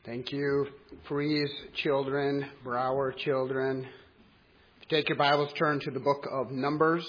Thank you, Freeze children, Brower children. If you take your Bibles, turn to the book of Numbers.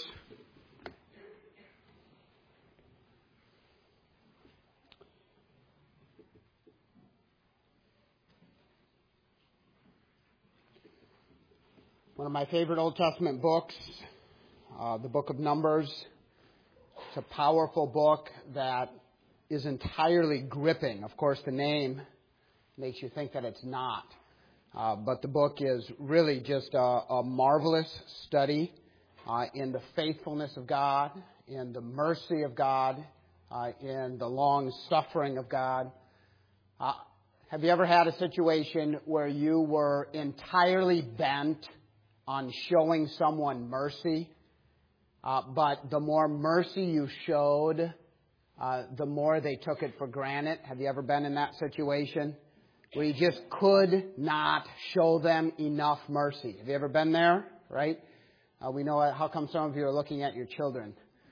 One of my favorite Old Testament books, the book of Numbers. It's a powerful book that is entirely gripping. Of course, the name makes you think that it's not. But the book is really just a marvelous study in the faithfulness of God, in the mercy of God, in the long suffering of God. Have you ever had a situation where you were entirely bent on showing someone mercy, but the more mercy you showed, the more they took it for granted? Have you ever been in that situation where you just could not show them enough mercy? Have you ever been there, right? We know it. How come some of you are looking at your children?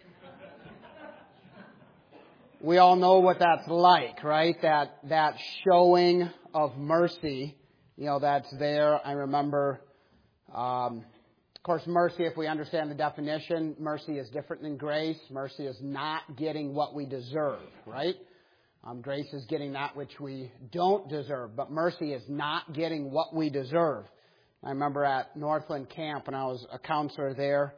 We all know what that's like, right? That showing of mercy, that's there. I remember, of course, mercy, if we understand the definition, mercy is different than grace. Mercy is not getting what we deserve, right? Grace is getting that which we don't deserve, but mercy is not getting what we deserve. I remember at Northland Camp when I was a counselor there,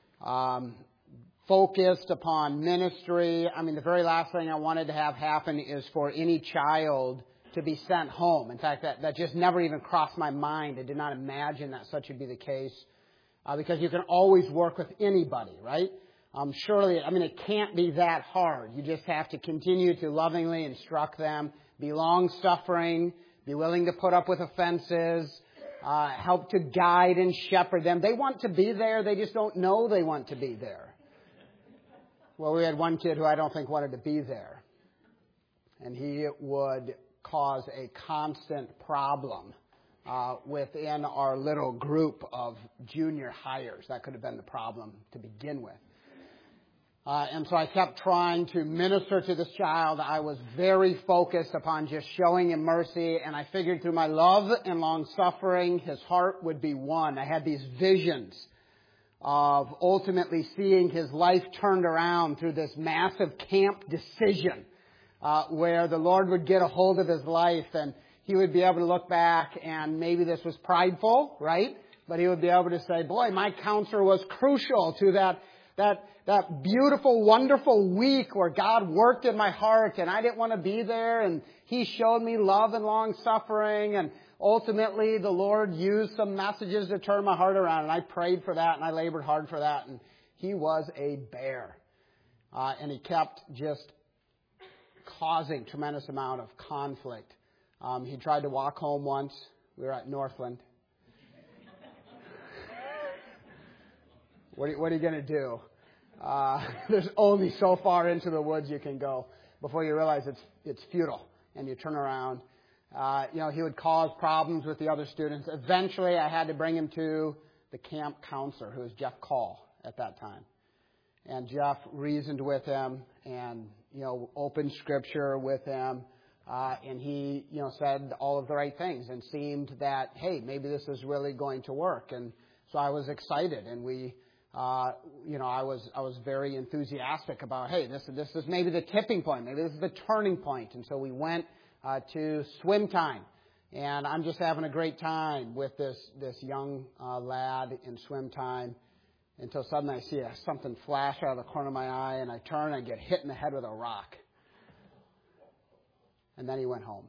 focused upon ministry. The very last thing I wanted to have happen is for any child to be sent home. In fact, that just never even crossed my mind. I did not imagine that such would be the case, because you can always work with anybody, right? Surely, it can't be that hard. You just have to continue to lovingly instruct them, be long-suffering, be willing to put up with offenses, help to guide and shepherd them. They want to be there, they just don't know they want to be there. Well, we had one kid who I don't think wanted to be there. And he would cause a constant problem within our little group of junior hires. That could have been the problem to begin with. And so I kept trying to minister to this child. I was very focused upon just showing him mercy, and I figured through my love and long suffering, his heart would be won. I had these visions of ultimately seeing his life turned around through this massive camp decision, where the Lord would get a hold of his life, and he would be able to look back, and maybe this was prideful, right? But he would be able to say, boy, my counselor was crucial to that beautiful, wonderful week where God worked in my heart and I didn't want to be there, and He showed me love and long suffering, and ultimately the Lord used some messages to turn my heart around, and I prayed for that and I labored hard for that, and he was a bear. And he kept just causing tremendous amount of conflict. He tried to walk home once. We were at Northland. What are you going to do? There's only so far into the woods you can go before you realize it's futile, and you turn around. He would cause problems with the other students. Eventually, I had to bring him to the camp counselor, who was Jeff Call at that time. And Jeff reasoned with him and, opened Scripture with him. And he, said all of the right things and seemed that, hey, maybe this is really going to work. And so I was excited, and we... I was very enthusiastic about, hey, this is maybe the tipping point. Maybe this is the turning point. And so we went to swim time. And I'm just having a great time with this young lad in swim time, until suddenly I see something flash out of the corner of my eye, and I turn and I get hit in the head with a rock. And then he went home.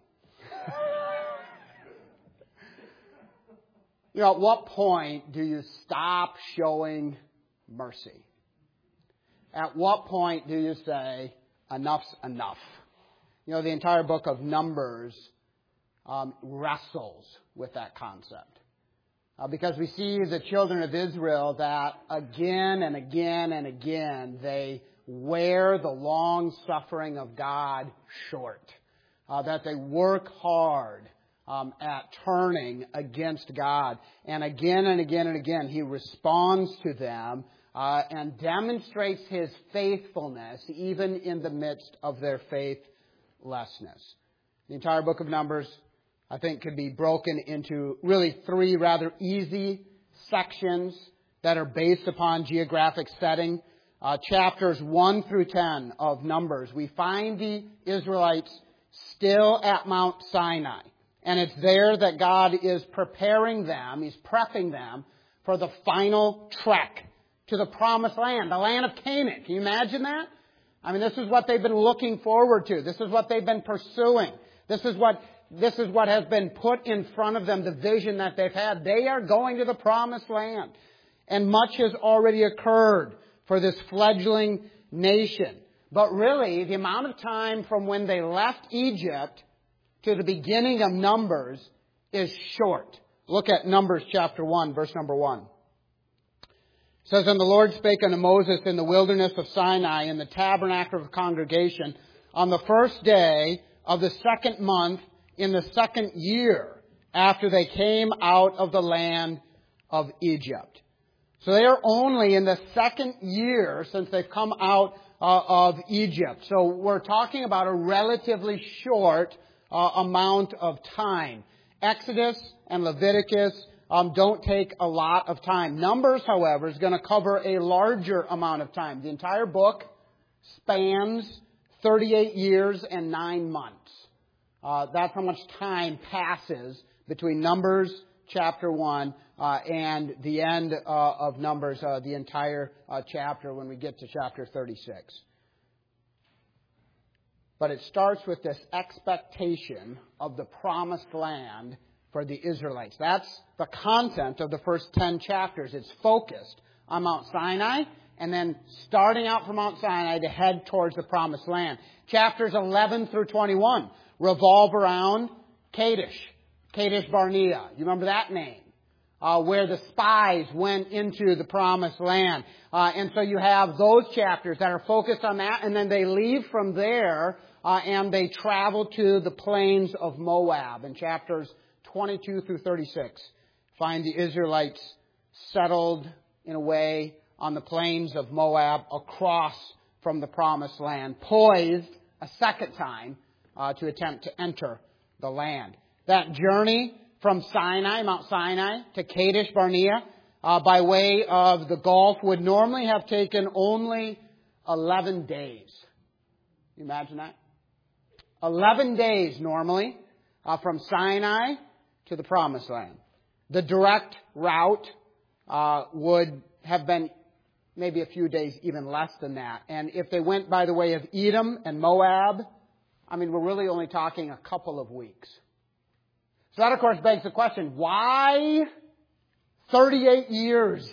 At what point do you stop showing mercy? At what point do you say, enough's enough? The entire book of Numbers wrestles with that concept. Because we see the children of Israel that again and again and again, they wear the long suffering of God short. That they work hard at turning against God. And again and again and again, He responds to them and demonstrates His faithfulness even in the midst of their faithlessness. The entire book of Numbers I think could be broken into really three rather easy sections that are based upon geographic setting. Chapters 1 through 10 of Numbers, we find the Israelites still at Mount Sinai. And it's there that God is preparing them, He's prepping them for the final trek to the promised land, the land of Canaan. Can you imagine that? I mean, this is what they've been looking forward to. This is what they've been pursuing. This is what has been put in front of them, the vision that they've had. They are going to the promised land. And much has already occurred for this fledgling nation. But really, the amount of time from when they left Egypt to the beginning of Numbers is short. Look at Numbers chapter 1, verse number 1. It says, "And the Lord spake unto Moses in the wilderness of Sinai in the tabernacle of the congregation on the first day of the second month in the second year after they came out of the land of Egypt." So they are only in the second year since they've come out of Egypt. So we're talking about a relatively short amount of time. Exodus and Leviticus don't take a lot of time. Numbers, however, is going to cover a larger amount of time. The entire book spans 38 years and 9 months. That's how much time passes between Numbers chapter 1 and the end of Numbers, the entire chapter when we get to chapter 36. But it starts with this expectation of the promised land for the Israelites. That's the content of the first 10 chapters. It's focused on Mount Sinai and then starting out from Mount Sinai to head towards the promised land. Chapters 11 through 21 revolve around Kadesh Barnea. You remember that name? Where the spies went into the promised land. And so you have those chapters that are focused on that, and then they leave from there and they travel to the plains of Moab. In chapters 22 through 36, find the Israelites settled in a way on the plains of Moab across from the promised land, poised a second time to attempt to enter the land. That journey from Sinai, Mount Sinai, to Kadesh Barnea by way of the Gulf would normally have taken only 11 days. Can you imagine that? 11 days normally from Sinai to the Promised Land. The direct route would have been maybe a few days, even less than that. And if they went by the way of Edom and Moab, I mean, we're really only talking a couple of weeks. So that, of course, begs the question, why 38 years?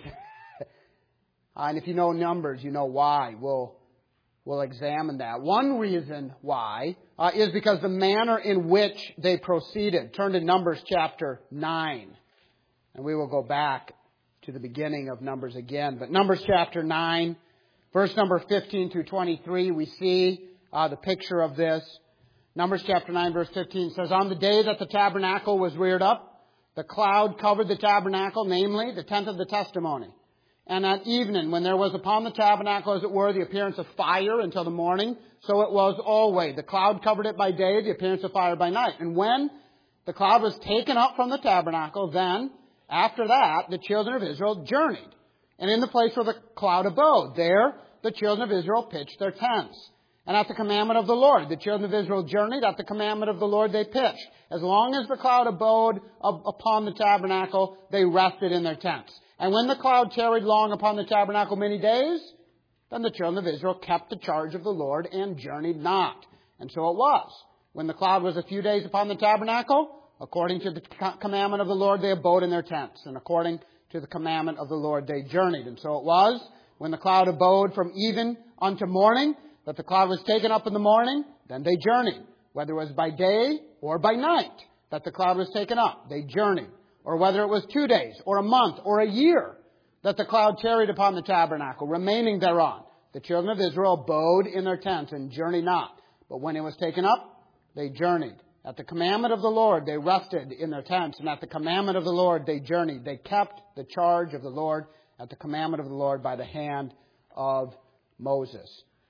And if you know Numbers, you know why. We'll examine that. One reason why is because the manner in which they proceeded. Turn to Numbers chapter 9. And we will go back to the beginning of Numbers again. But Numbers chapter 9, verse number 15 through 23, we see the picture of this. Numbers chapter 9, verse 15 says, "On the day that the tabernacle was reared up, the cloud covered the tabernacle, namely the tent of the testimony. And at evening, when there was upon the tabernacle, as it were, the appearance of fire until the morning, so it was always. The cloud covered it by day, the appearance of fire by night. And when the cloud was taken up from the tabernacle, then, after that, the children of Israel journeyed. And in the place where the cloud abode, there the children of Israel pitched their tents. And at the commandment of the Lord, the children of Israel journeyed. At the commandment of the Lord, they pitched. As long as the cloud abode upon the tabernacle, they rested in their tents. And when the cloud tarried long upon the tabernacle many days, then the children of Israel kept the charge of the Lord and journeyed not. And so it was. When the cloud was a few days upon the tabernacle, according to the commandment of the Lord, they abode in their tents. And according to the commandment of the Lord, they journeyed. And so it was, when the cloud abode from even unto morning, that the cloud was taken up in the morning, then they journeyed. Whether it was by day or by night that the cloud was taken up, they journeyed. Or whether it was 2 days or a month or a year that the cloud tarried upon the tabernacle, remaining thereon, the children of Israel abode in their tents and journeyed not. But when it was taken up, they journeyed. At the commandment of the Lord, they rested in their tents. And at the commandment of the Lord, they journeyed. They kept the charge of the Lord at the commandment of the Lord by the hand of Moses.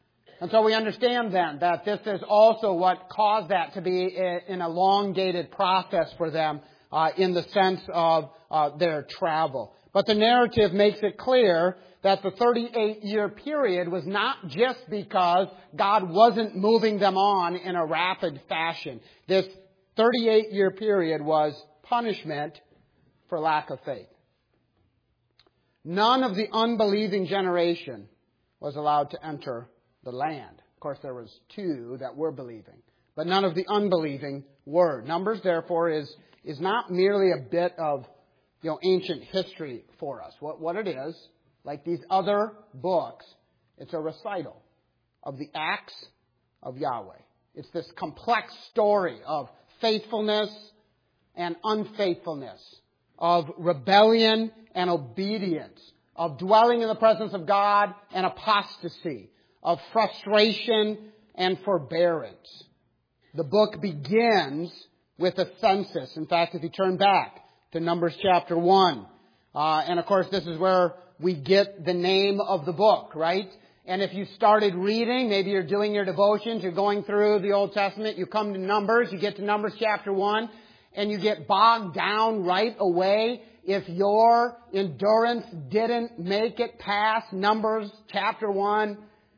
And so we understand then that this is also what caused that to be an elongated process for them in the sense of their travel. But the narrative makes it clear that the 38-year period was not just because God wasn't moving them on in a rapid fashion. This 38-year period was punishment for lack of faith. None of the unbelieving generation was allowed to enter the land. Of course, there was 2 that were believing, but none of the unbelieving were. Numbers, therefore, is not merely a bit of ancient history for us. What it is, like these other books, it's a recital of the acts of Yahweh. It's this complex story of faithfulness and unfaithfulness, of rebellion and obedience, of dwelling in the presence of God and apostasy, of frustration and forbearance. The book begins with a census. In fact, if you turn back to Numbers chapter 1, and of course this is where we get the name of the book, right? And if you started reading, maybe you're doing your devotions, you're going through the Old Testament, you come to Numbers, you get to Numbers chapter 1, and you get bogged down right away if your endurance didn't make it past Numbers chapter 1.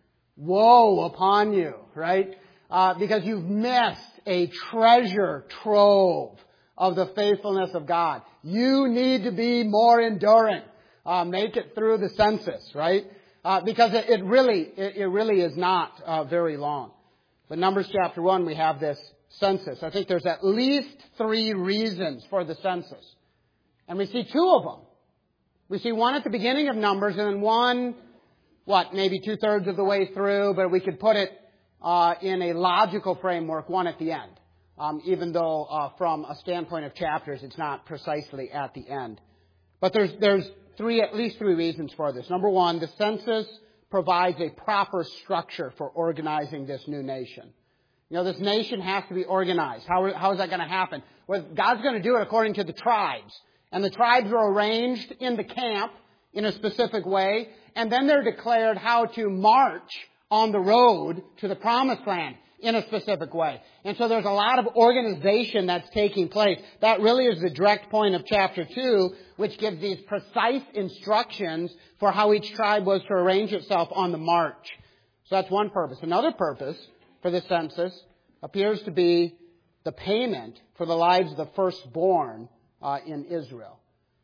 Woe upon you, right? Because you've missed a treasure trove of the faithfulness of God. You need to be more endurant. Make it through the census, right? Because it really is not very long. But Numbers chapter 1, we have this census. I think there's at least 3 reasons for the census. And we see 2 of them. We see one at the beginning of Numbers and then one, maybe 2/3 of the way through, but we could put it in a logical framework, one at the end. Even though from a standpoint of chapters, it's not precisely at the end. But there's at least 3 reasons for this. Number 1, the census provides a proper structure for organizing this new nation. This nation has to be organized. How is that going to happen? Well, God's going to do it according to the tribes. And the tribes are arranged in the camp in a specific way. And then they're declared how to march on the road to the promised land in a specific way. And so there's a lot of organization that's taking place. That really is the direct point of chapter 2, which gives these precise instructions for how each tribe was to arrange itself on the march. So that's one purpose. Another purpose for the census appears to be the payment for the lives of the firstborn in Israel.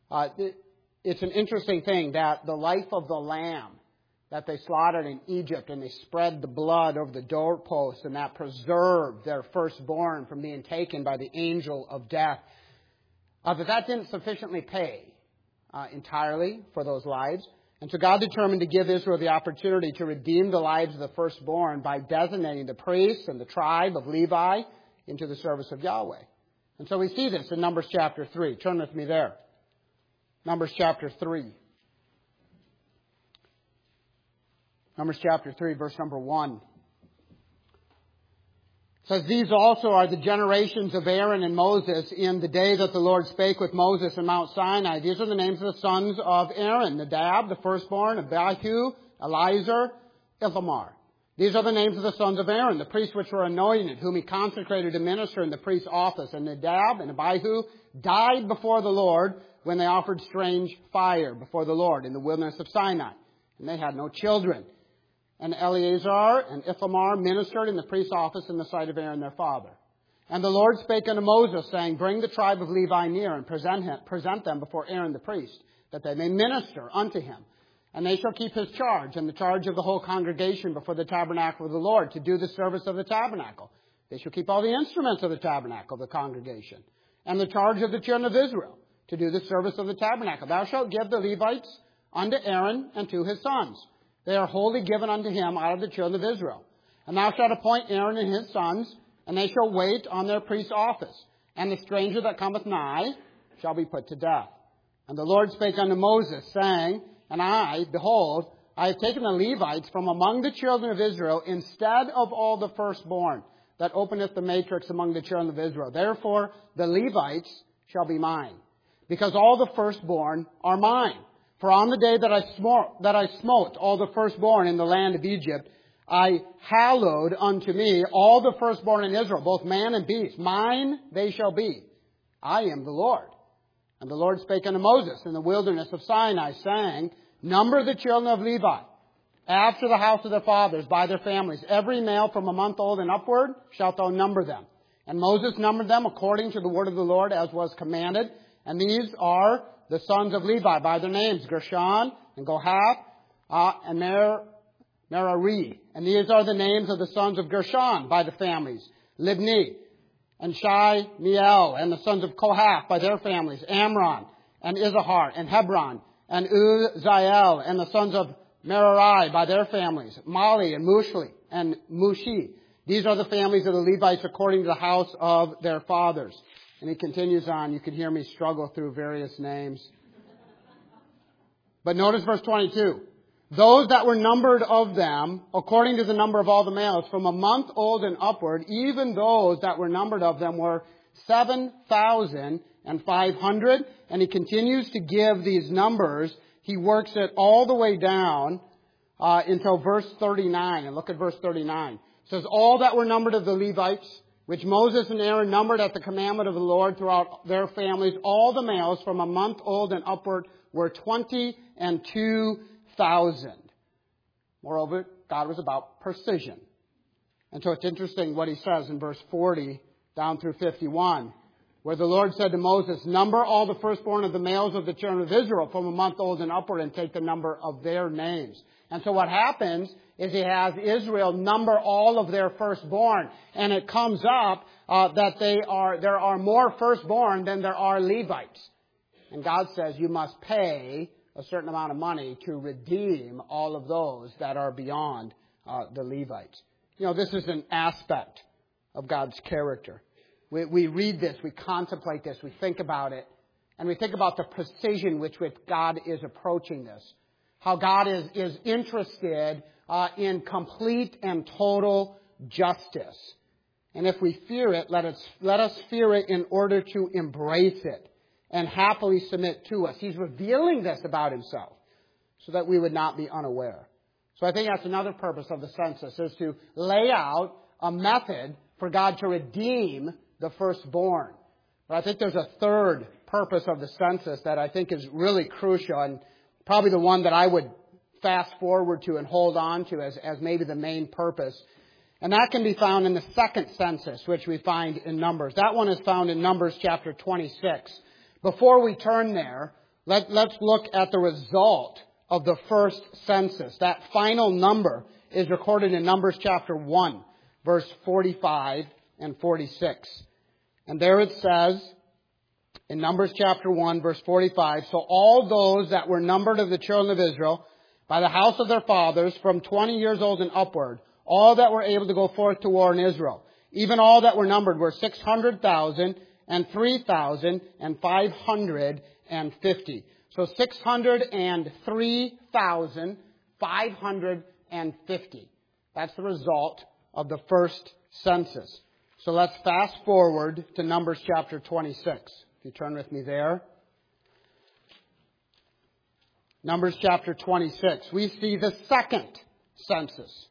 It's an interesting thing that the life of the lamb that they slaughtered in Egypt, and they spread the blood over the doorposts, and that preserved their firstborn from being taken by the angel of death, that didn't sufficiently pay entirely for those lives. And so God determined to give Israel the opportunity to redeem the lives of the firstborn by designating the priests and the tribe of Levi into the service of Yahweh. And so we see this in Numbers chapter 3. Turn with me there. Numbers chapter 3. Numbers chapter 3, verse number 1. It says, "These also are the generations of Aaron and Moses in the day that the Lord spake with Moses in Mount Sinai. These are the names of the sons of Aaron: Nadab, the firstborn, Abihu, Eleazar, Ithamar. These are the names of the sons of Aaron, the priests which were anointed, whom he consecrated to minister in the priest's office. And Nadab and Abihu died before the Lord when they offered strange fire before the Lord in the wilderness of Sinai. And they had no children. And Eleazar and Ithamar ministered in the priest's office in the sight of Aaron their father. And the Lord spake unto Moses, saying, Bring the tribe of Levi near, and present them before Aaron the priest, that they may minister unto him. And they shall keep his charge, and the charge of the whole congregation before the tabernacle of the Lord, to do the service of the tabernacle. They shall keep all the instruments of the tabernacle of the congregation, and the charge of the children of Israel, to do the service of the tabernacle. Thou shalt give the Levites unto Aaron and to his sons. They are wholly given unto him out of the children of Israel. And thou shalt appoint Aaron and his sons, and they shall wait on their priest's office. And the stranger that cometh nigh shall be put to death. And the Lord spake unto Moses, saying, And I, behold, I have taken the Levites from among the children of Israel, instead of all the firstborn, that openeth the matrix among the children of Israel. Therefore the Levites shall be mine, because all the firstborn are mine. For on the day that I smote all the firstborn in the land of Egypt, I hallowed unto me all the firstborn in Israel, both man and beast. Mine they shall be. I am the Lord. And the Lord spake unto Moses in the wilderness of Sinai, saying, Number the children of Levi, after the house of their fathers, by their families. Every male from a month old and upward shalt thou number them. And Moses numbered them according to the word of the Lord, as was commanded. And these are the sons of Levi by their names, Gershon and Kohath and Merari. And these are the names of the sons of Gershon by the families, Libni and Shai-Miel, and the sons of Kohath by their families, Amram and Izahar and Hebron and Uzziel, and the sons of Merari by their families, Mali and Mushli and Mushi. These are the families of the Levites according to the house of their fathers. And he continues on. You can hear me struggle through various names. But notice verse 22. Those that were numbered of them, according to the number of all the males, from a month old and upward, even those that were numbered of them were 7,500. And he continues to give these numbers. He works it all the way down until verse 39. And look at verse 39. It says, all that were numbered of the Levites, which Moses and Aaron numbered at the commandment of the Lord throughout their families, all the males from a month old and upward were 22,000. Moreover, God was about precision. And so it's interesting what he says in verse 40 down through 51, where the Lord said to Moses, Number all the firstborn of the males of the children of Israel from a month old and upward, and take the number of their names. And so what happens is he has Israel number all of their firstborn. And it comes up that there are more firstborn than there are Levites. And God says you must pay a certain amount of money to redeem all of those that are beyond the Levites. You know, this is an aspect of God's character. We read this, we contemplate this, we think about it, and we think about the precision with which God is approaching this. How God is interested in complete and total justice. And if we fear it, let us fear it in order to embrace it and happily submit to us. He's revealing this about himself so that we would not be unaware. So I think that's another purpose of the census, is to lay out a method for God to redeem the firstborn. But I think there's a third purpose of the census that I think is really crucial, and probably the one that I would fast forward to and hold on to as maybe the main purpose. And that can be found in the second census, which we find in Numbers. That one is found in Numbers chapter 26. Before we turn there, let's look at the result of the first census. That final number is recorded in Numbers chapter 1, verse 45 and 46. And there it says, in Numbers chapter 1, verse 45, So all those that were numbered of the children of Israel, by the house of their fathers, from 20 years old and upward, all that were able to go forth to war in Israel, even all that were numbered were 600,000 and 3,550. So 603,550. That's the result of the first census. So let's fast forward to Numbers chapter 26. If you turn with me there. Numbers chapter 26. We see the second census.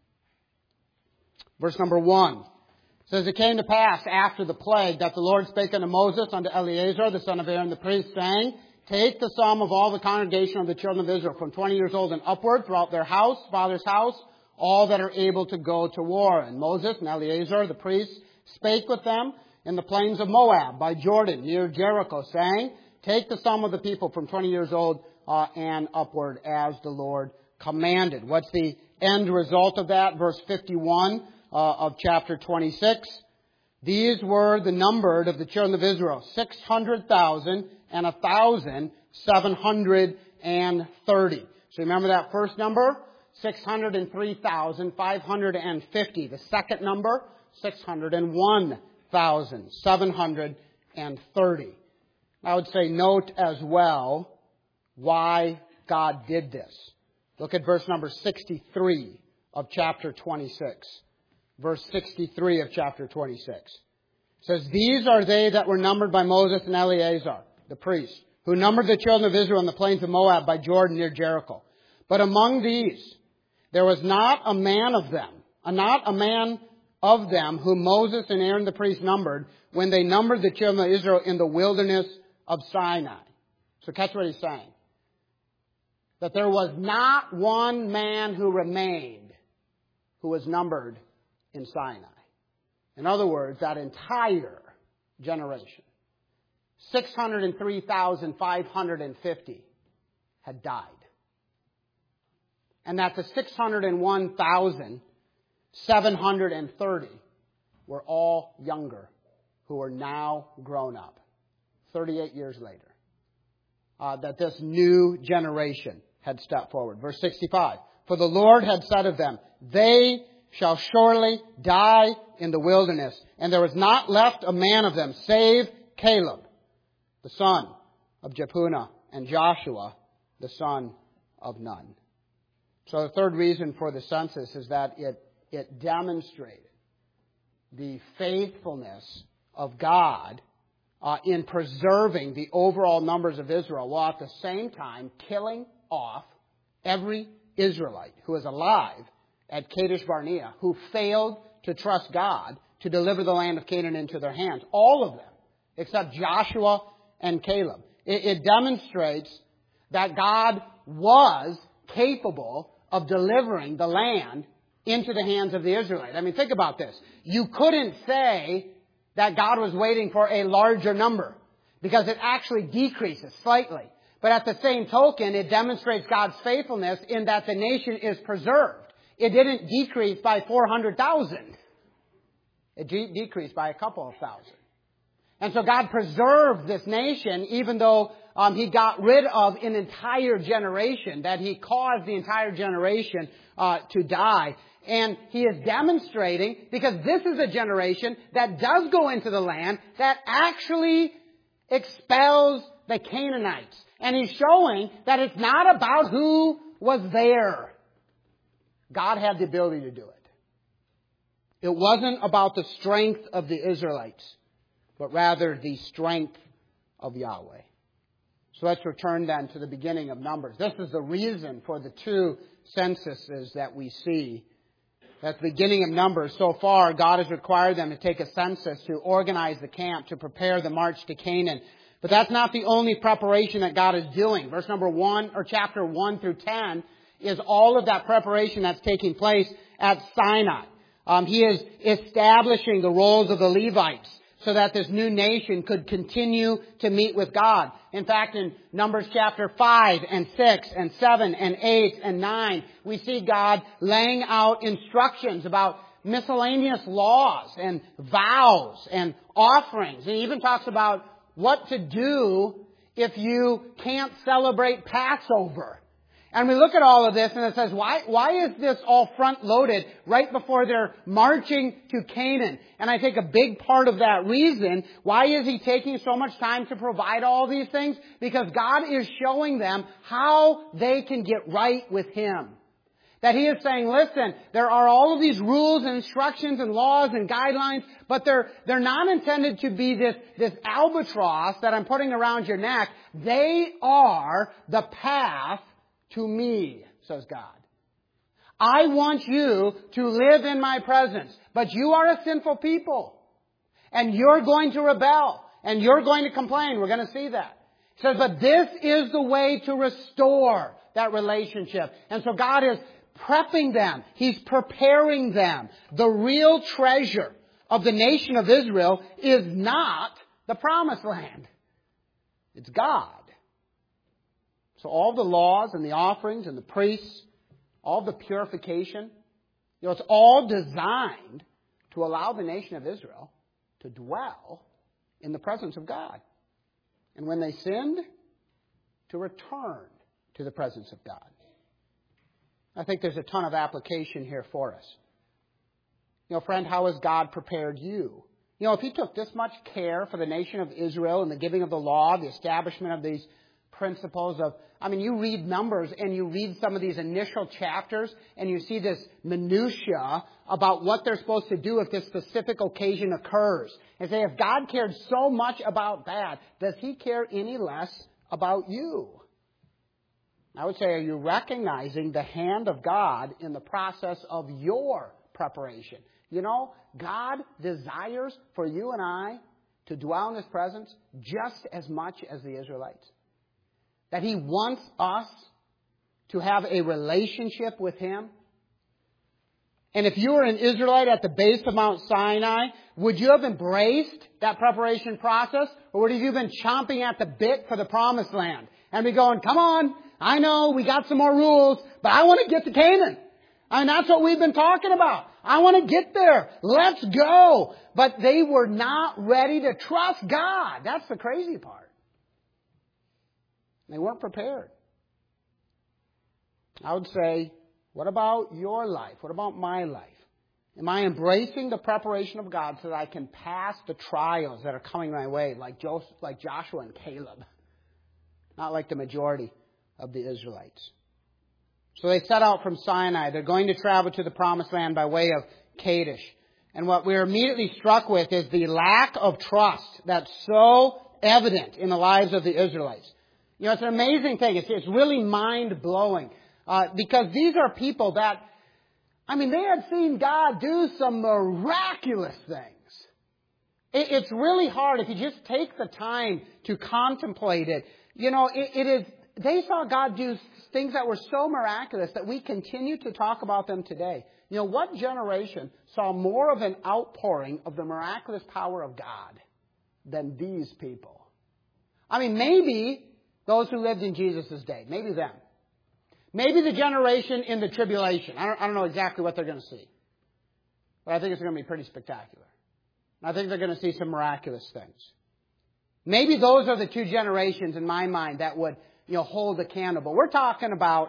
Verse number 1. It says, It came to pass after the plague that the Lord spake unto Moses, unto Eleazar, the son of Aaron the priest, saying, Take the sum of all the congregation of the children of Israel from 20 years old and upward throughout their house, father's house, all that are able to go to war. And Moses and Eleazar the priest spake with them in the plains of Moab by Jordan near Jericho, saying, Take the sum of the people from 20 years old and upward as the Lord commanded. What's the end result of that? Verse 51 of chapter 26. These were the numbered of the children of Israel, 600,000 and 1,730. So remember that first number? 603,550. The second number, 601,730. I would say note as well why God did this. Look at verse number 63 of chapter 26. Verse 63 of chapter 26. It says, These are they that were numbered by Moses and Eleazar, the priest, who numbered the children of Israel in the plains of Moab by Jordan near Jericho. But among these There was not a man of them whom Moses and Aaron the priest numbered when they numbered the children of Israel in the wilderness of Sinai. So catch what he's saying. That there was not one man who remained who was numbered in Sinai. In other words, that entire generation, 603,550 had died. And that the 601,730 were all younger, who are now grown up, 38 years later. That this new generation had stepped forward. Verse 65, for the Lord had said of them, they shall surely die in the wilderness, and there was not left a man of them, save Caleb, the son of Jephunneh, and Joshua, the son of Nun. So the third reason for the census is that it demonstrated the faithfulness of God in preserving the overall numbers of Israel, while at the same time killing off every Israelite who is alive at Kadesh Barnea, who failed to trust God to deliver the land of Canaan into their hands. All of them, except Joshua and Caleb. It demonstrates that God was capable of delivering the land into the hands of the Israelites. I mean, think about this. You couldn't say that God was waiting for a larger number, because it actually decreases slightly. But at the same token, it demonstrates God's faithfulness in that the nation is preserved. It didn't decrease by 400,000. It decreased by a couple of thousand. And so God preserved this nation, even though He got rid of an entire generation, that He caused the entire generation to die. And He is demonstrating, because this is a generation that does go into the land, that actually expels the Canaanites. And He's showing that it's not about who was there. God had the ability to do it. It wasn't about the strength of the Israelites, but rather the strength of Yahweh. So let's return then to the beginning of Numbers. This is the reason for the two censuses that we see. At the beginning of Numbers, so far, God has required them to take a census to organize the camp, to prepare the march to Canaan. But that's not the only preparation that God is doing. Verse number 1, or chapter 1 through 10, is all of that preparation that's taking place at Sinai. He is establishing the roles of the Levites so that this new nation could continue to meet with God. In fact, in Numbers chapter 5 and 6 and 7 and 8 and 9, we see God laying out instructions about miscellaneous laws and vows and offerings. And he even talks about what to do if you can't celebrate Passover. And we look at all of this and it says, why is this all front-loaded right before they're marching to Canaan? And I think a big part of that reason, why is He taking so much time to provide all these things? Because God is showing them how they can get right with Him. That He is saying, listen, there are all of these rules and instructions and laws and guidelines, but they're not intended to be this albatross that I'm putting around your neck. They are the path to me, says God. I want you to live in my presence, but you are a sinful people. And you're going to rebel. And you're going to complain. We're going to see that. He says, but this is the way to restore that relationship. And so God is prepping them. He's preparing them. The real treasure of the nation of Israel is not the promised land. It's God. So all the laws and the offerings and the priests, all the purification, it's all designed to allow the nation of Israel to dwell in the presence of God. And when they sinned, to return to the presence of God. I think there's a ton of application here for us. Friend, how has God prepared you? If He took this much care for the nation of Israel and the giving of the law, the establishment of these principles of, you read Numbers and you read some of these initial chapters and you see this minutia about what they're supposed to do if this specific occasion occurs. And say, if God cared so much about that, does He care any less about you? I would say, are you recognizing the hand of God in the process of your preparation? You know, God desires for you and I to dwell in His presence just as much as the Israelites. That He wants us to have a relationship with Him. And if you were an Israelite at the base of Mount Sinai, would you have embraced that preparation process? Or would you have been chomping at the bit for the promised land? And be going, come on, I know we got some more rules, but I want to get to Canaan. And that's what we've been talking about. I want to get there. Let's go. But they were not ready to trust God. That's the crazy part. They weren't prepared. I would say, what about your life? What about my life? Am I embracing the preparation of God so that I can pass the trials that are coming my way, like Joshua and Caleb? Not like the majority of the Israelites. So they set out from Sinai. They're going to travel to the promised land by way of Kadesh. And what we're immediately struck with is the lack of trust that's so evident in the lives of the Israelites. You know, it's an amazing thing. It's really mind-blowing. Because these are people that, I mean, they had seen God do some miraculous things. It's really hard if you just take the time to contemplate it. You know, they saw God do things that were so miraculous that we continue to talk about them today. You know, what generation saw more of an outpouring of the miraculous power of God than these people? I mean, maybe those who lived in Jesus' day. Maybe them. Maybe the generation in the tribulation. I don't know exactly what they're going to see. But I think it's going to be pretty spectacular. I think they're going to see some miraculous things. Maybe those are the two generations in my mind that would, hold a candle. But we're talking about,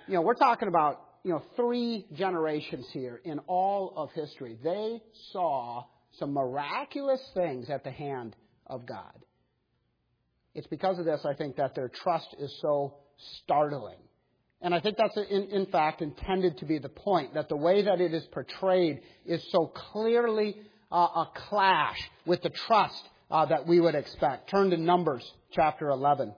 three generations here in all of history. They saw some miraculous things at the hand of God. It's because of this, I think, that their trust is so startling. And I think that's, in fact, intended to be the point, that the way that it is portrayed is so clearly a clash with the trust that we would expect. Turn to Numbers chapter 11.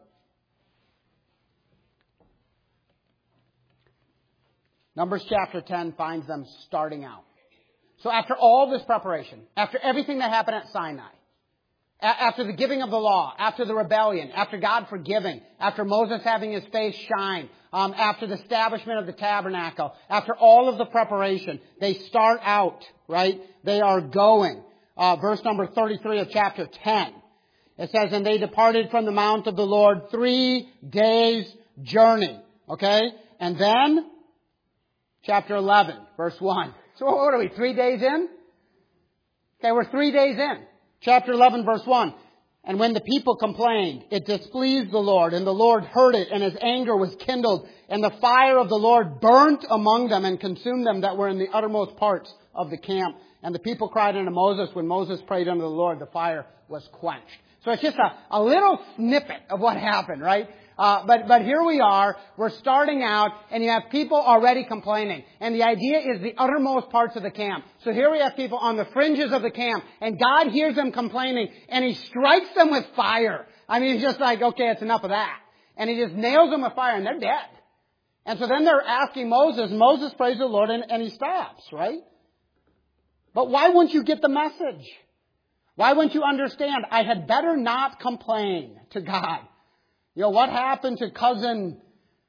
Numbers chapter 10 finds them starting out. So after all this preparation, after everything that happened at Sinai, after the giving of the law, after the rebellion, after God forgiving, after Moses having his face shine, after the establishment of the tabernacle, after all of the preparation, they start out, right? They are going. Verse number 33 of chapter 10. It says, and they departed from the mount of the Lord 3 days' journey. Okay? And then, chapter 11, verse 1. So what are we, 3 days in? Okay, we're 3 days in. Chapter 11, verse 1. And when the people complained, it displeased the Lord, and the Lord heard it, and His anger was kindled, and the fire of the Lord burnt among them and consumed them that were in the uttermost parts of the camp. And the people cried unto Moses. When Moses prayed unto the Lord, the fire was quenched. So it's just a little snippet of what happened, right? But here we are, we're starting out, and you have people already complaining. And the idea is the uttermost parts of the camp. So here we have people on the fringes of the camp, and God hears them complaining, and He strikes them with fire. I mean, He's just like, okay, it's enough of that. And He just nails them with fire, and they're dead. And so then they're asking Moses, and Moses prays the Lord, and he stops, right? But why wouldn't you get the message? Why wouldn't you understand? I had better not complain to God. What happened to cousin,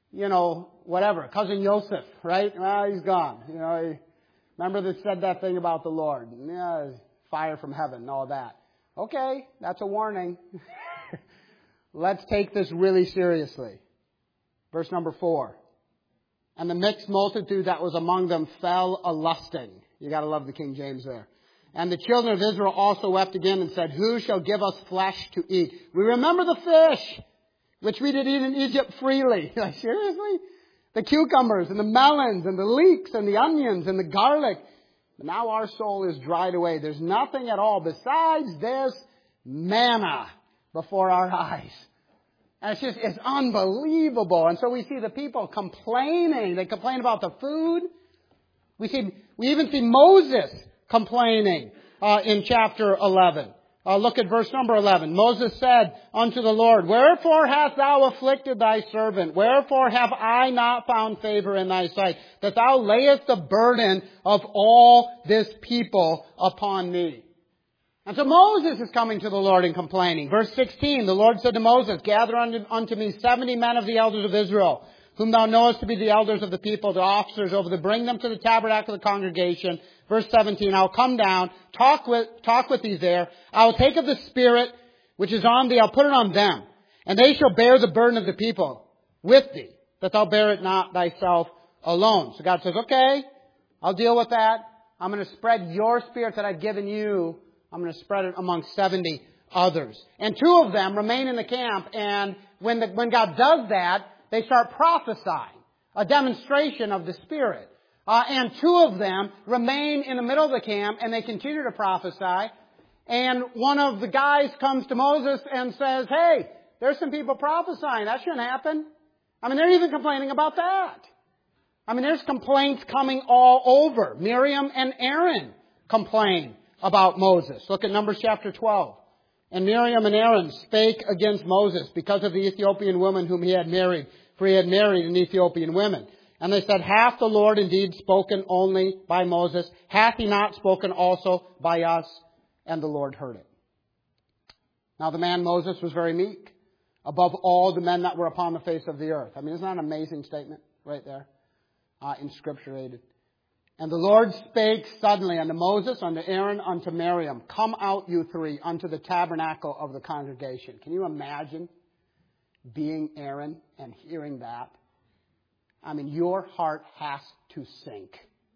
cousin Joseph, right? Well, he's gone. Remember they said that thing about the Lord. Yeah, fire from heaven and all that. Okay, that's a warning. Let's take this really seriously. Verse number 4. And the mixed multitude that was among them fell a-lusting. You got to love the King James there. And the children of Israel also wept again and said, who shall give us flesh to eat? We remember the fish, which we did eat in Egypt freely. Like, seriously? The cucumbers and the melons and the leeks and the onions and the garlic. But now our soul is dried away. There's nothing at all besides this manna before our eyes. And it's unbelievable. And so we see the people complaining. They complain about the food. We even see Moses complaining in chapter 11. Look at verse number 11. Moses said unto the Lord, Wherefore hast thou afflicted thy servant? Wherefore have I not found favor in thy sight, that thou layest the burden of all this people upon me? And so Moses is coming to the Lord and complaining. Verse 16, the Lord said to Moses, Gather unto me 70 men of the elders of Israel, whom thou knowest to be the elders of the people, the officers over them. Bring them to the tabernacle of the congregation. Verse 17, I'll come down, talk with thee there. I will take of the Spirit which is on thee, I'll put it on them. And they shall bear the burden of the people with thee, that thou bear it not thyself alone. So God says, okay, I'll deal with that. I'm going to spread your Spirit that I've given you. I'm going to spread it among 70 others. And 2 of them remain in the camp. And when God does that, they start prophesying, a demonstration of the Spirit. And 2 of them remain in the middle of the camp, and they continue to prophesy. And one of the guys comes to Moses and says, hey, there's some people prophesying. That shouldn't happen. I mean, they're even complaining about that. I mean, there's complaints coming all over. Miriam and Aaron complain about Moses. Look at Numbers chapter 12. And Miriam and Aaron spake against Moses because of the Ethiopian woman whom he had married, for he had married an Ethiopian woman. And they said, Hath the Lord indeed spoken only by Moses? Hath he not spoken also by us? And the Lord heard it. Now the man Moses was very meek, above all the men that were upon the face of the earth. I mean, isn't that an amazing statement right there? Inscripturated. And the Lord spake suddenly unto Moses, unto Aaron, unto Miriam, Come out, you 3, unto the tabernacle of the congregation. Can you imagine being Aaron and hearing that? I mean, your heart has to sink.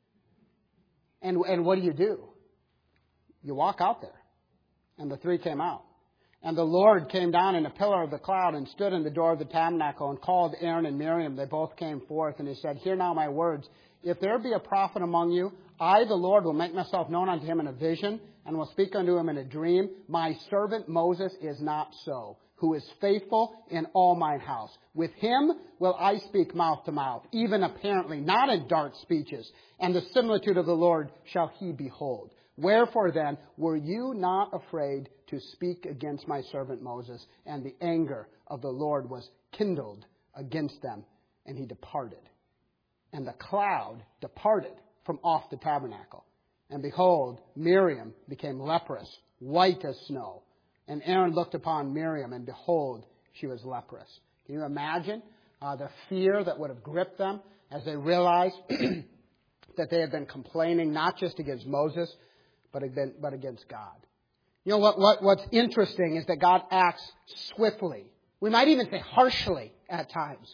And what do? You walk out there. And the 3 came out. And the Lord came down in a pillar of the cloud and stood in the door of the tabernacle and called Aaron and Miriam. They both came forth, and he said, Hear now my words. If there be a prophet among you, I, the Lord, will make myself known unto him in a vision, and will speak unto him in a dream. My servant Moses is not so, who is faithful in all mine house. With him will I speak mouth to mouth, even apparently, not in dark speeches. And the similitude of the Lord shall he behold. Wherefore then were you not afraid to speak against my servant Moses? And the anger of the Lord was kindled against them, and he departed. And the cloud departed from off the tabernacle. And behold, Miriam became leprous, white as snow. And Aaron looked upon Miriam, and behold, she was leprous. Can you imagine the fear that would have gripped them as they realized that they had been complaining not just against Moses, but against God? You know what's interesting is that God acts swiftly. We might even say harshly at times.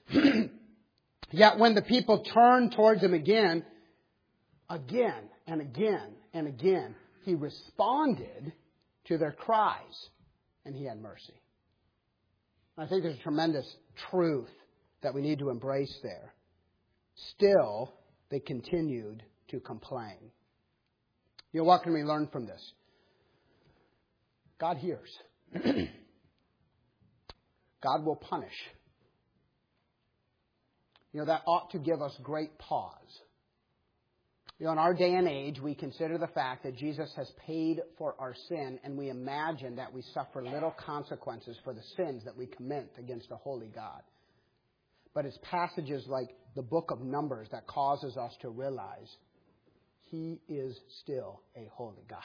Yet when the people turned towards him again and again, he responded to their cries, and he had mercy. I think there's a tremendous truth that we need to embrace there. Still, they continued to complain. You know, what can we learn from this? God hears. God will punish. You know, that ought to give us great pause. You know, in our day and age, we consider the fact that Jesus has paid for our sin, and we imagine that we suffer little consequences for the sins that we commit against a holy God. But it's passages like the book of Numbers that causes us to realize He is still a holy God.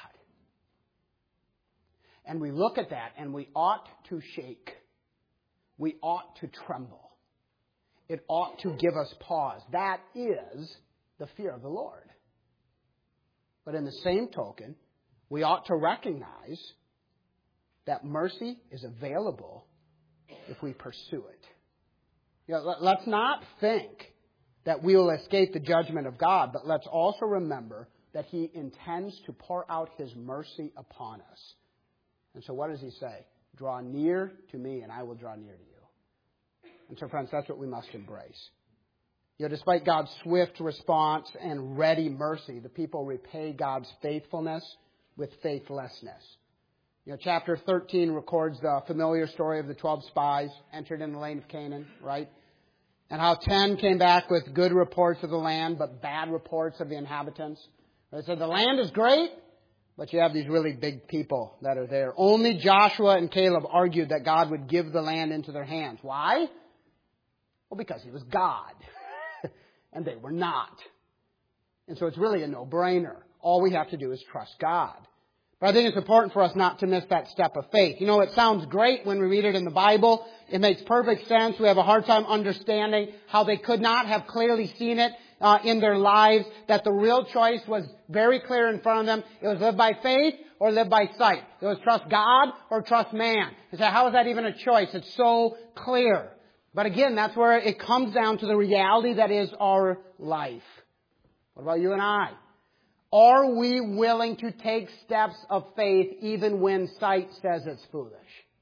And we look at that and we ought to shake. We ought to tremble. It ought to give us pause. That is the fear of the Lord. But in the same token, we ought to recognize that mercy is available if we pursue it. You know, let's not think that we will escape the judgment of God, but let's also remember that He intends to pour out His mercy upon us. And so what does He say? Draw near to me and I will draw near to you. And so, friends, that's what we must embrace. You know, despite God's swift response and ready mercy, the people repay God's faithfulness with faithlessness. You know, chapter 13 records the familiar story of the 12 spies entered in the land of Canaan, right? And how 10 came back with good reports of the land, but bad reports of the inhabitants. They said, the land is great, But you have these really big people that are there. Only Joshua and Caleb argued that God would give the land into their hands. Why? Well, because He was God. And they were not. And so it's really a no-brainer. All we have to do is trust God. But I think it's important for us not to miss that step of faith. You know, it sounds great when we read it in the Bible. It makes perfect sense. We have a hard time understanding how they could not have clearly seen it in their lives, that the real choice was very clear in front of them. It was live by faith or live by sight. It was trust God or trust man. You say, how is that even a choice? It's so clear. But again, that's where it comes down to the reality that is our life. What about you and I? Are we willing to take steps of faith even when sight says it's foolish?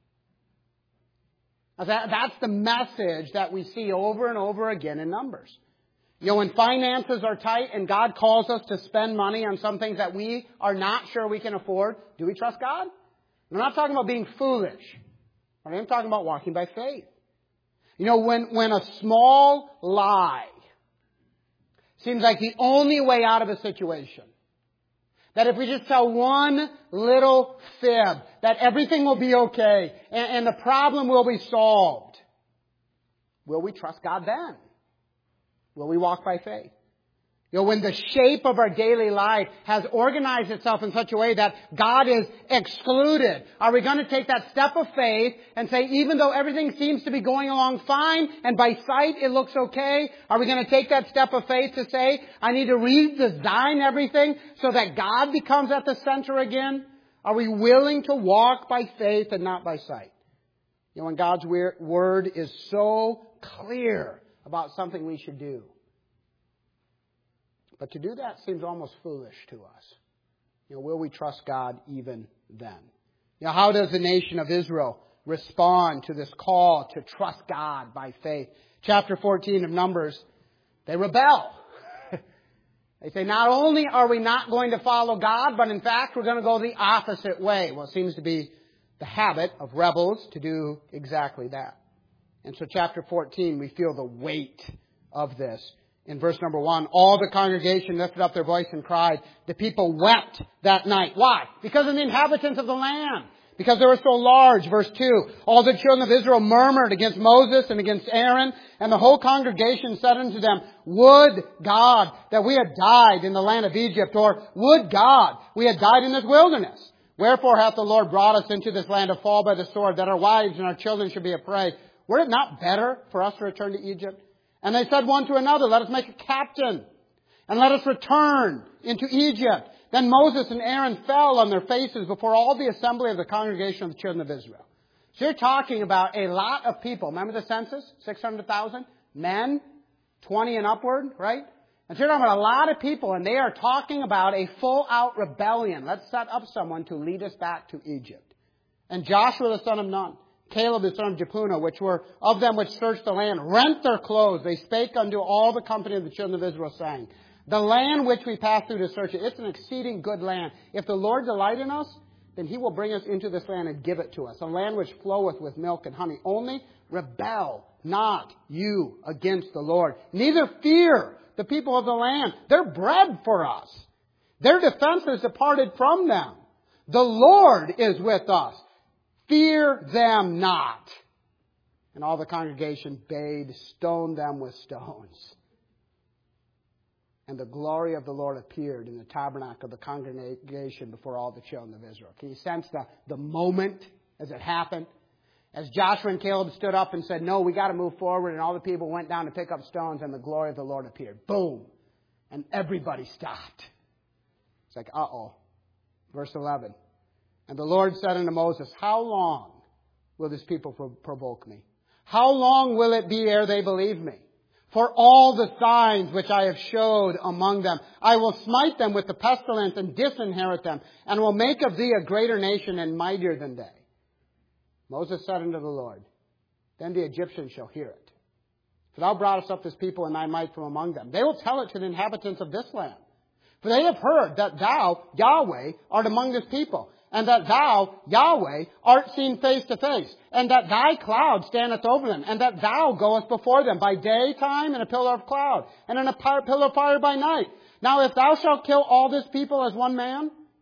That's the message that we see over and over again in Numbers. You know, when finances are tight and God calls us to spend money on some things that we are not sure we can afford, do we trust God? I'm not talking about being foolish. I'm talking about walking by faith. You know, when a small lie seems like the only way out of a situation, that if we just tell one little fib, that everything will be okay and the problem will be solved, will we trust God then? Will we walk by faith? You know, when the shape of our daily life has organized itself in such a way that God is excluded, are we going to take that step of faith and say, even though everything seems to be going along fine and by sight it looks okay, are we going to take that step of faith to say, I need to redesign everything so that God becomes at the center again? Are we willing to walk by faith and not by sight? You know, when God's Word is so clear about something we should do. But to do that seems almost foolish to us. You know, will we trust God even then? You know, how does the nation of Israel respond to this call to trust God by faith? Chapter 14 of Numbers, they rebel. They say, not only are we not going to follow God, but in fact we're going to go the opposite way. Well, it seems to be the habit of rebels to do exactly that. And so chapter 14, we feel the weight of this. In verse number 1, all the congregation lifted up their voice and cried. The people wept that night. Why? Because of the inhabitants of the land. Because they were so large. Verse 2, all the children of Israel murmured against Moses and against Aaron. And the whole congregation said unto them, would God that we had died in the land of Egypt, or would God we had died in this wilderness? Wherefore hath the Lord brought us into this land of fall by the sword, that our wives and our children should be a prey? Were it not better for us to return to Egypt? And they said one to another, let us make a captain, and let us return into Egypt. Then Moses and Aaron fell on their faces before all the assembly of the congregation of the children of Israel. So you're talking about a lot of people. Remember the census? 600,000? Men, 20 and upward, right? And so you're talking about a lot of people, and they are talking about a full-out rebellion. Let's set up someone to lead us back to Egypt. And Joshua the son of Nun, Caleb the son of Jephunneh, which were of them which searched the land, rent their clothes. They spake unto all the company of the children of Israel, saying, the land which we passed through to search it, it's an exceeding good land. If the Lord delight in us, then He will bring us into this land and give it to us, a land which floweth with milk and honey. Only rebel not you against the Lord. Neither fear the people of the land. They're bread for us. Their defense is departed from them. The Lord is with us. Fear them not. And all the congregation bade stone them with stones. And the glory of the Lord appeared in the tabernacle of the congregation before all the children of Israel. Can you sense the moment as it happened? As Joshua and Caleb stood up and said, no, we got to move forward. And all the people went down to pick up stones, and the glory of the Lord appeared. Boom. And everybody stopped. It's like, uh-oh. Verse 11. And the Lord said unto Moses, how long will this people provoke me? How long will it be ere they believe me? For all the signs which I have showed among them, I will smite them with the pestilence and disinherit them, and will make of thee a greater nation and mightier than they. Moses said unto the Lord, then the Egyptians shall hear it. For thou broughtest up this people in thy might from among them. They will tell it to the inhabitants of this land. For they have heard that thou, Yahweh, art among this people, and that thou, Yahweh, art seen face to face, and that thy cloud standeth over them, and that thou goest before them by daytime in a pillar of cloud, and in a pillar of fire by night. Now if thou shalt kill all this people as one man,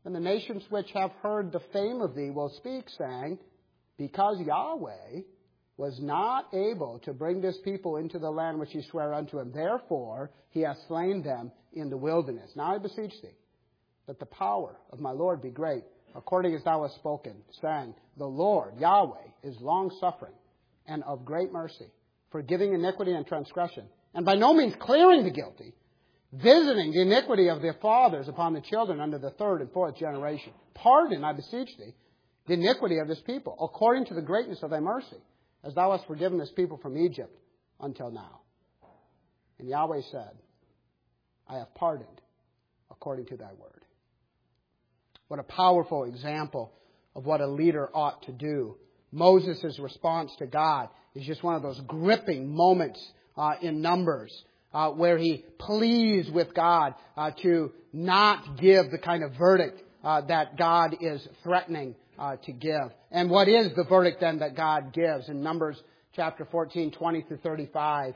And the nations which have heard the fame of thee will speak, saying, because Yahweh was not able to bring this people into the land which he sware unto him, therefore he hath slain them in the wilderness. Now I beseech thee, that the power of my Lord be great, according as thou hast spoken, saying, the Lord, Yahweh, is long-suffering and of great mercy, forgiving iniquity and transgression, and by no means clearing the guilty, visiting the iniquity of their fathers upon the children unto the third and fourth generation. Pardon, I beseech thee, the iniquity of this people, according to the greatness of thy mercy, as thou hast forgiven this people from Egypt until now. And Yahweh said, I have pardoned according to thy word. What a powerful example of what a leader ought to do. Moses' response to God is just one of those gripping moments in Numbers where he pleads with God to not give the kind of verdict that God is threatening to give. And what is the verdict then that God gives? In Numbers chapter 14, 20 through 35,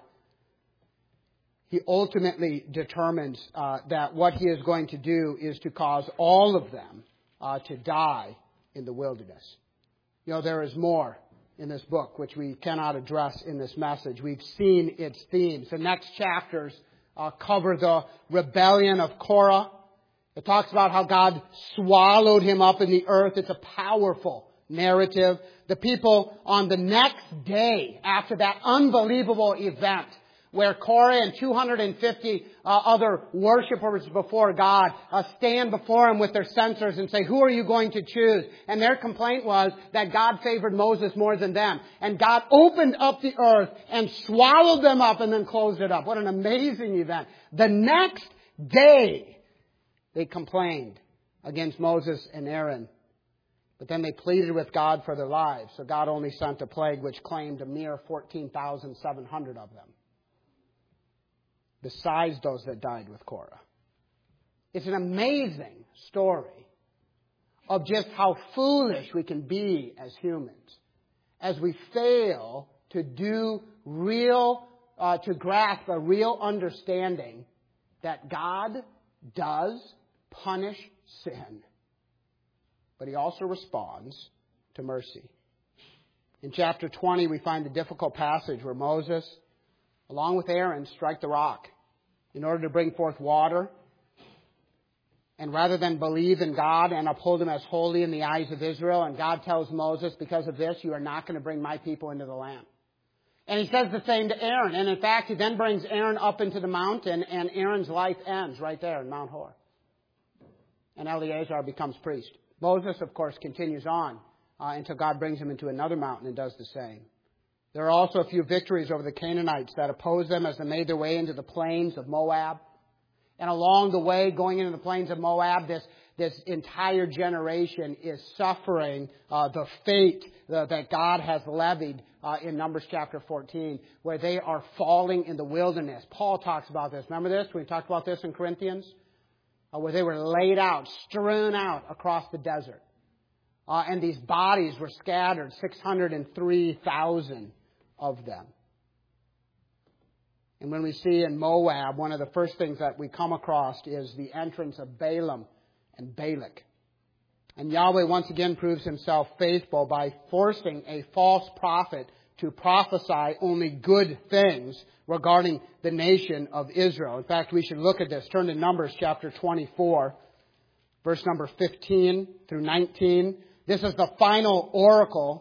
he ultimately determines that what he is going to do is to cause all of them to die in the wilderness. You know, there is more in this book which we cannot address in this message. We've seen its themes. The next chapters cover the rebellion of Korah. It talks about how God swallowed him up in the earth. It's a powerful narrative. The people on the next day after that unbelievable event where Korah and 250 other worshipers before God stand before him with their censers and say, who are you going to choose? And their complaint was that God favored Moses more than them. And God opened up the earth and swallowed them up and then closed it up. What an amazing event. The next day, they complained against Moses and Aaron. But then they pleaded with God for their lives. So God only sent a plague which claimed a mere 14,700 of them, besides those that died with Korah. It's an amazing story of just how foolish we can be as humans as we fail to to grasp a real understanding that God does punish sin, but he also responds to mercy. In chapter 20, we find the difficult passage where Moses, along with Aaron, strike the rock in order to bring forth water. And rather than believe in God and uphold him as holy in the eyes of Israel, and God tells Moses, because of this, you are not going to bring my people into the land. And he says the same to Aaron. And in fact, he then brings Aaron up into the mountain, and Aaron's life ends right there in Mount Hor. And Eleazar becomes priest. Moses, of course, continues on until God brings him into another mountain and does the same. There are also a few victories over the Canaanites that oppose them as they made their way into the plains of Moab. And along the way, going into the plains of Moab, this entire generation is suffering the fate that God has levied in Numbers chapter 14, where they are falling in the wilderness. Paul talks about this. Remember this? We talked about this in Corinthians, where they were laid out, strewn out across the desert. And these bodies were scattered, 603,000 of them. And when we see in Moab, one of the first things that we come across is the entrance of Balaam and Balak. And Yahweh once again proves himself faithful by forcing a false prophet to prophesy only good things regarding the nation of Israel. In fact, we should look at this. Turn to Numbers chapter 24, verse number 15 through 19. This is the final oracle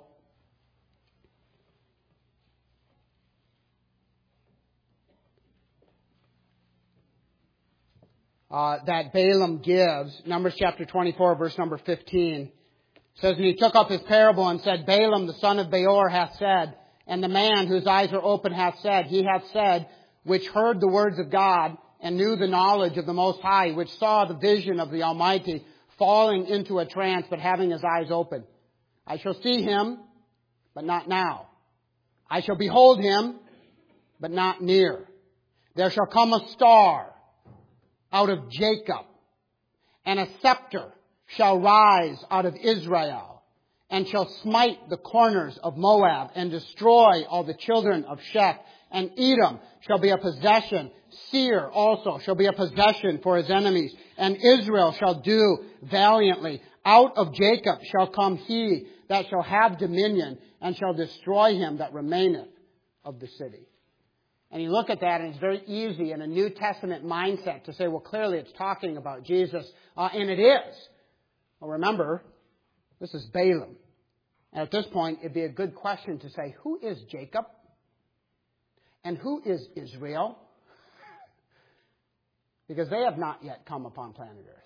that Balaam gives. Numbers chapter 24, verse number 15. It says, and he took up his parable and said, Balaam, the son of Beor, hath said, and the man whose eyes are open hath said, he hath said, which heard the words of God and knew the knowledge of the Most High, which saw the vision of the Almighty, falling into a trance, but having his eyes open. I shall see him, but not now. I shall behold him, but not near. There shall come a star out of Jacob, and a scepter shall rise out of Israel, and shall smite the corners of Moab, and destroy all the children of Sheth, And Edom shall be a possession. Seir also shall be a possession for his enemies. And Israel shall do valiantly. Out of Jacob shall come he that shall have dominion, and shall destroy him that remaineth of the city. And you look at that, and it's very easy in a New Testament mindset to say, well, clearly it's talking about Jesus. And it is. Well, remember, this is Balaam. And at this point, it'd be a good question to say, who is Jacob? And who is Israel? Because they have not yet come upon planet Earth.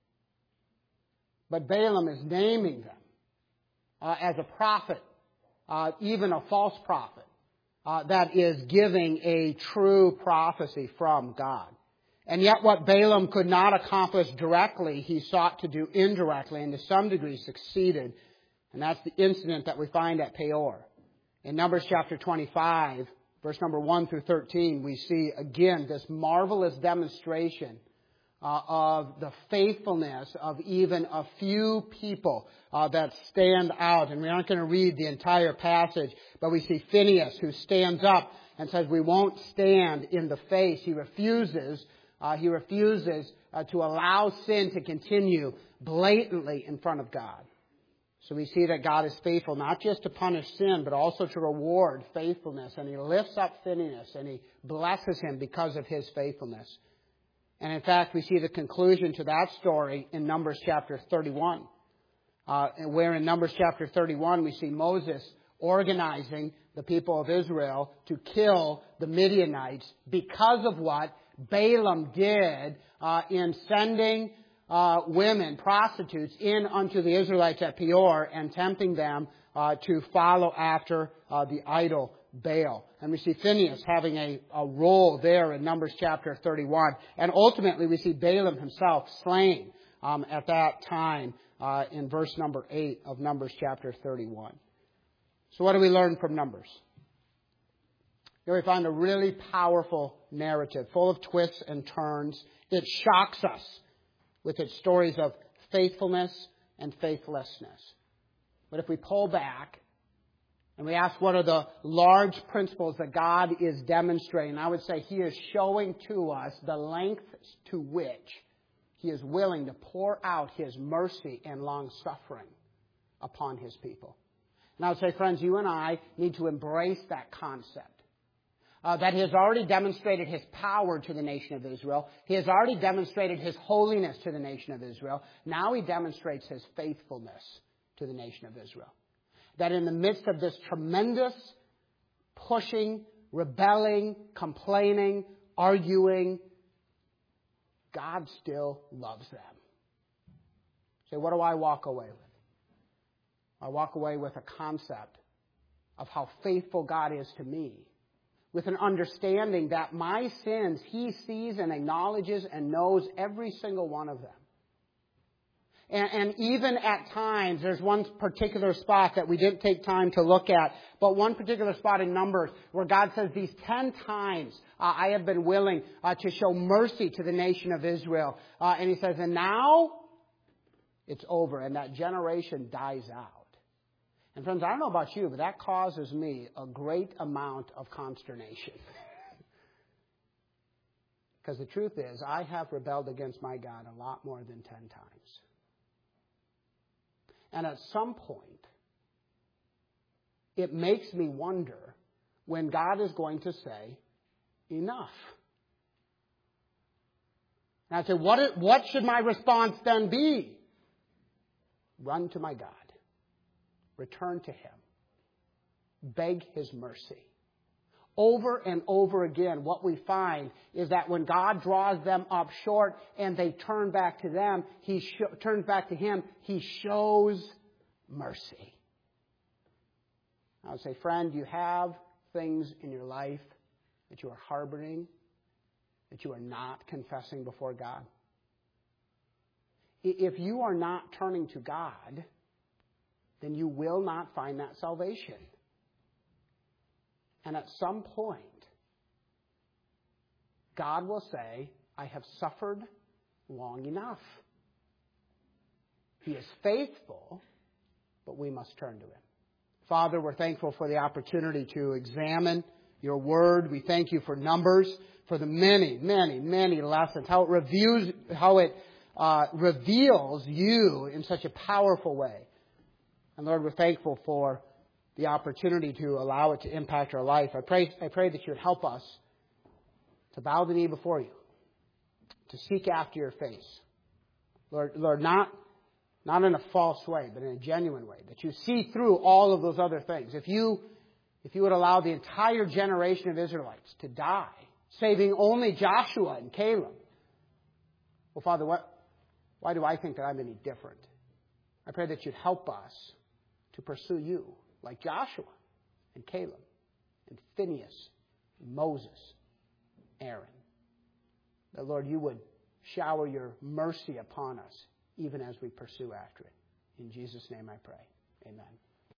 But Balaam is naming them as a prophet, even a false prophet, that is giving a true prophecy from God. And yet what Balaam could not accomplish directly, he sought to do indirectly, and to some degree succeeded. And that's the incident that we find at Peor. In Numbers chapter 25, verse number 1 through 13, we see again this marvelous demonstration of the faithfulness of even a few people that stand out. And we aren't going to read the entire passage, but we see Phinehas who stands up and says, we won't stand in the face. He refuses to allow sin to continue blatantly in front of God. So we see that God is faithful not just to punish sin, but also to reward faithfulness. And He lifts up Phinehas and He blesses him because of his faithfulness. And in fact, we see the conclusion to that story in Numbers chapter 31. Where in Numbers chapter 31 we see Moses organizing the people of Israel to kill the Midianites because of what Balaam did in sending women, prostitutes, in unto the Israelites at Peor and tempting them to follow after the idol Baal. And we see Phinehas having a role there in Numbers chapter 31. And ultimately we see Balaam himself slain at that time in verse number 8 of Numbers chapter 31. So what do we learn from Numbers? Here we find a really powerful narrative full of twists and turns. It shocks us with its stories of faithfulness and faithlessness. But if we pull back and we ask what are the large principles that God is demonstrating, I would say He is showing to us the length to which He is willing to pour out His mercy and long-suffering upon His people. And I would say, friends, you and I need to embrace that concept. That He has already demonstrated His power to the nation of Israel. He has already demonstrated His holiness to the nation of Israel. Now He demonstrates His faithfulness to the nation of Israel. That in the midst of this tremendous pushing, rebelling, complaining, arguing, God still loves them. So what do I walk away with? I walk away with a concept of how faithful God is to me, with an understanding that my sins He sees and acknowledges and knows every single one of them. And even at times, there's one particular spot that we didn't take time to look at, but one particular spot in Numbers where God says these 10 times I have been willing to show mercy to the nation of Israel. And He says, and now it's over, and that generation dies out. And friends, I don't know about you, but that causes me a great amount of consternation. Because the truth is, I have rebelled against my God a lot more than 10 times. And at some point, it makes me wonder when God is going to say, enough. And I say, what should my response then be? Run to my God. Return to Him. Beg His mercy. Over and over again, what we find is that when God draws them up short and they turn back to them, He turns back to Him. He shows mercy. I would say, friend, you have things in your life that you are harboring, that you are not confessing before God. If you are not turning to God, then you will not find that salvation. And at some point, God will say, I have suffered long enough. He is faithful, but we must turn to Him. Father, we're thankful for the opportunity to examine your word. We thank you for Numbers, for the many, many, many lessons, how it reveals you in such a powerful way. And Lord, we're thankful for the opportunity to allow it to impact our life. I pray that you would help us to bow the knee before you, to seek after your face. Lord, not in a false way, but in a genuine way, that you see through all of those other things. If you would allow the entire generation of Israelites to die, saving only Joshua and Caleb, well, Father, why do I think that I'm any different? I pray that you'd help us to pursue you like Joshua and Caleb and Phineas and Moses, Aaron. That, Lord, you would shower your mercy upon us even as we pursue after it. In Jesus' name I pray. Amen.